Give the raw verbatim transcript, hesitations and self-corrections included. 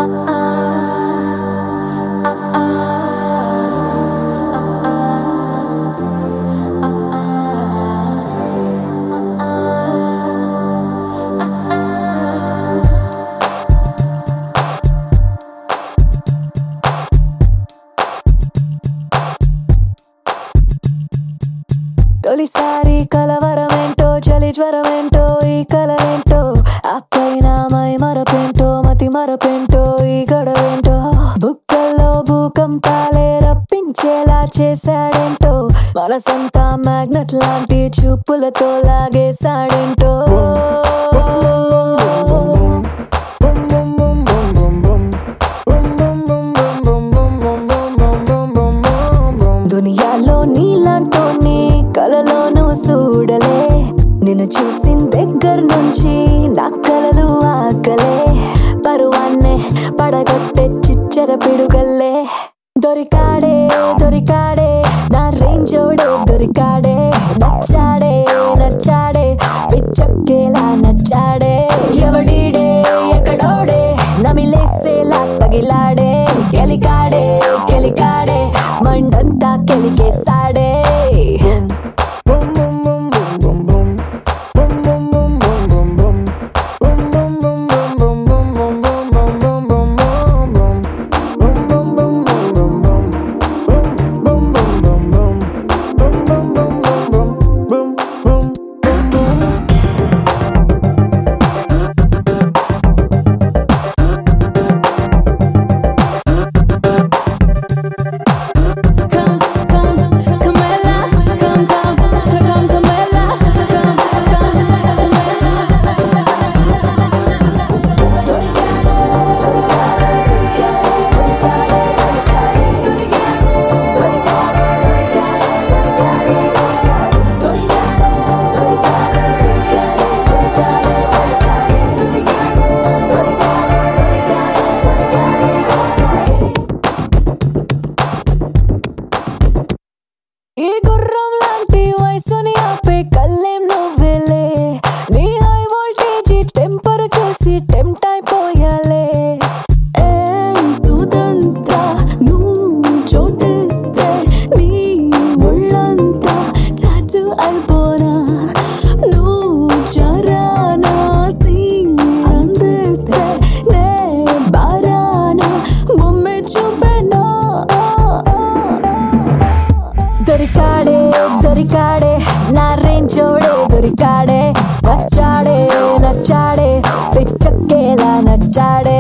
తొలిసారి కలవరమేంటో చలి జ్వరమేంటో ఈ కలవేంటో అప్పైన మై మరపేంటో మతి మరపేంటో ఈ గొడవేంటో బుక్కల్లో భూకంపాలే రప్పించేలా చేశాడేంటో మనసంతా మ్యాగ్నెట్ లాంటి చూపులతో లాగేశాడేంటో దునియాలో నీలాంటోని కలలోను చూడలే నిన్ను చూసిన దగ్గర నుంచి నా కలలు ఆకలే పరువాన్నే పడగొట్టే చిచ్చర పిడుగల్లే దొరికాడే దొరికాడే నా రేంజోడే దొరికాడే నచ్చాడే నచ్చాడే పిచ్చక్కేలా నచ్చాడే ఎవడీడే ఎక్కడోడే నమిలేసేలా తగిలాడే గెలికాడే గెలికాడే మండంతా కెలికేస్తాడే ఈ గుర్రం లాంటి వయసుని ఆపే కళ్ళేం నువ్వేలే నీ హై వోల్టేజ్ టెంపర్ చూసి టెంప్ట్ అయిపోయాలే ఏం సుదంతా నువ్వు చోటిస్తే నీ ఒళ్ళంతా చాచు అయిపోనా నువ్వు చరానా అందిస్తే నే బారానా మమ్మే చూపెనా దొరికాడే దొరికాడే నా రేంజోడే దొరికాడే నచ్చాడే నచ్చాడే పిచ్చక్కేలా నచ్చాడే